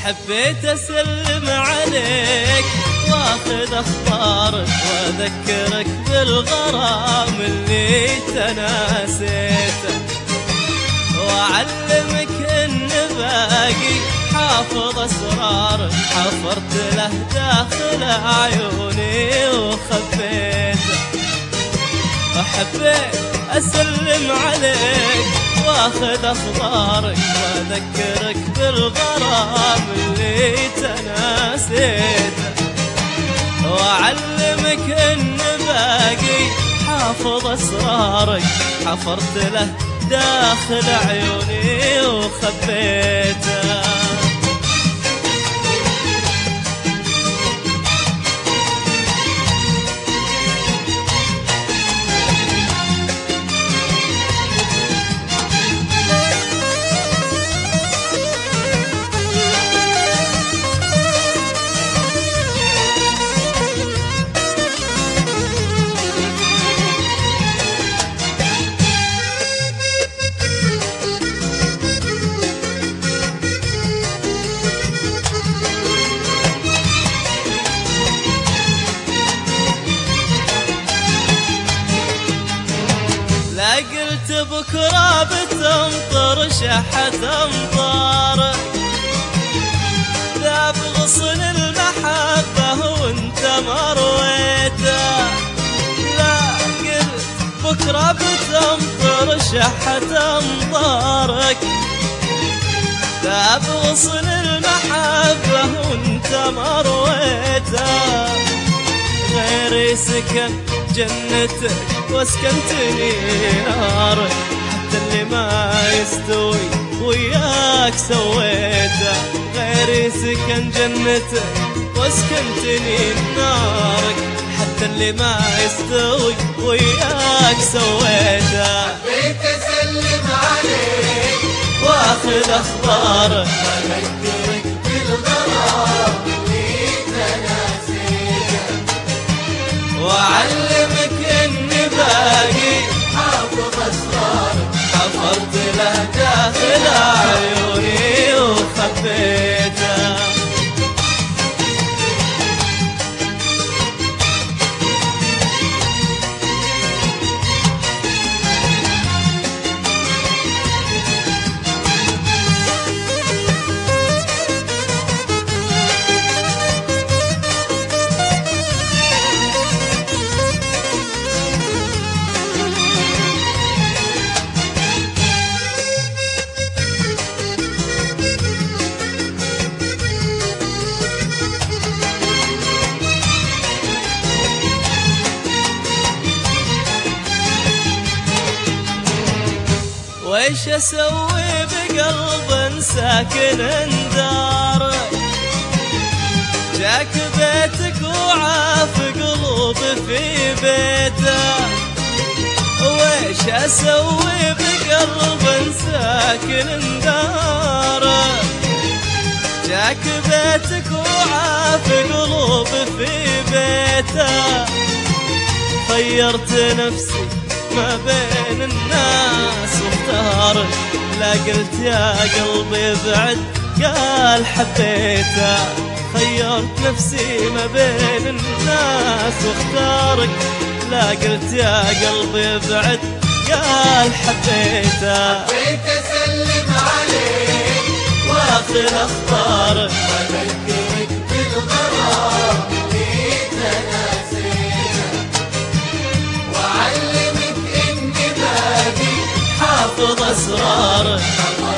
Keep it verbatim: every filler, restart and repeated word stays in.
حبيت أسلم عليك واخذ أخبارك وأذكرك بالغرام اللي تناسيته، وأعلمك إن باقي حافظ أسرارك حفرت له داخل عيوني وخبيته. حبيت أسلم عليك واخذ أخبارك وأذكرك بالغرام اللي تناسيته، وأعلمك إن باقي حافظ أسرارك حفرت له داخل عيوني وخبيته. لا قلت بكرة بتمطر شحة أمطار، ذاب غصن المحبة وانت مرويته. لا قلت بكرة بتمطر شحة أمطارك، ذاب غصن المحبة وانت مرويته. غيري سكن جنتك واسكنتني نارك، حتى اللي ما يستوي وياك سويته. غيري سكن جنتك واسكنتني نارك، حتى اللي ما يستوي وياك سويته. حبيت أسلم عليك واخذ أخبارك وأذكرك بالغرام اللي تناسيته، وأعلمك إن باقي حافظ أسرارك حفرت له داخل عيوني وخبيته. ويش أسوي بقلب ساكن اندارك، جاك بيتك وعاف قلوبي في بيته. ويش أسوي بقلب ساكن اندارك، جاك بيتك وعاف قلوبي في بيته. خيرت نفسي ما بين الناس واختارك، لا قلت يا قلبي بعد قال حبيته. خيرت نفسي ما بين الناس واختارك، لا قلت يا قلبي بعد قال حبيته. حبيت أسلم عليك واخذ أخبارك وأذكرك بالغرام اللي تناسيته، وأعلمك إن باقي حافظ أسرارك حفرت